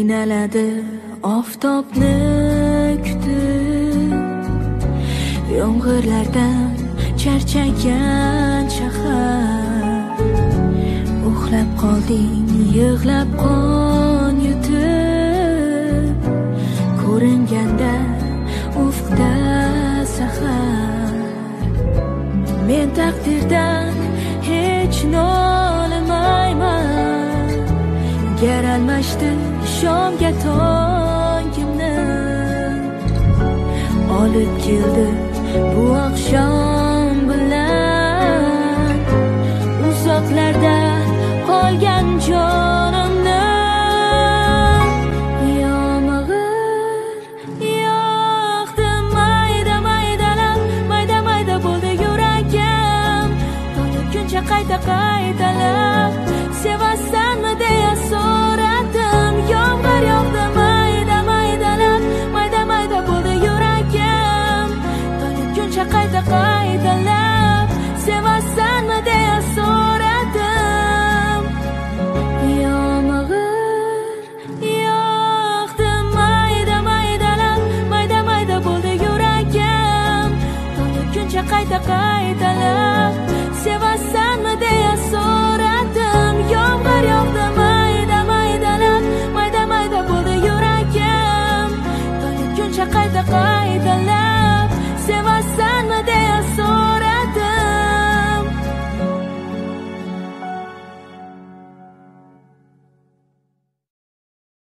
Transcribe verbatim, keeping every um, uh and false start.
Qiynaladi oftobni kutib, yomg'irlardan charchagan shahar. Uxlab qolding, yig'lab qon yutib, ko'ringanda ufqda sahar. Men taqdirdan hech nolimayman, gar almashdi shomga tongimni. Olib keldi bu oqshom bilan uzoqlarda qolgan jonimni. Yomg'ir yog'di mayda maydalab, mayda mayda bo'ldi yuragim. Tong qayta qaytalab, sevasanmi deya so'radim. Yomg'ir yog'di mayda maydalab, mayda mayda bo'ldi yuragim. Tong qayta qaytalab, sevasanmi deya so'radim. Yomg'ir yog'di mayda maydalab, mayda mayda bo'ldi yuragim. Tong qayta qaytalab, sevasanmi deya so'radim. Yomg'ir yog'di mayda maydalab, mayda mayda bo'ldi yuragim. Tong qayta qaytalab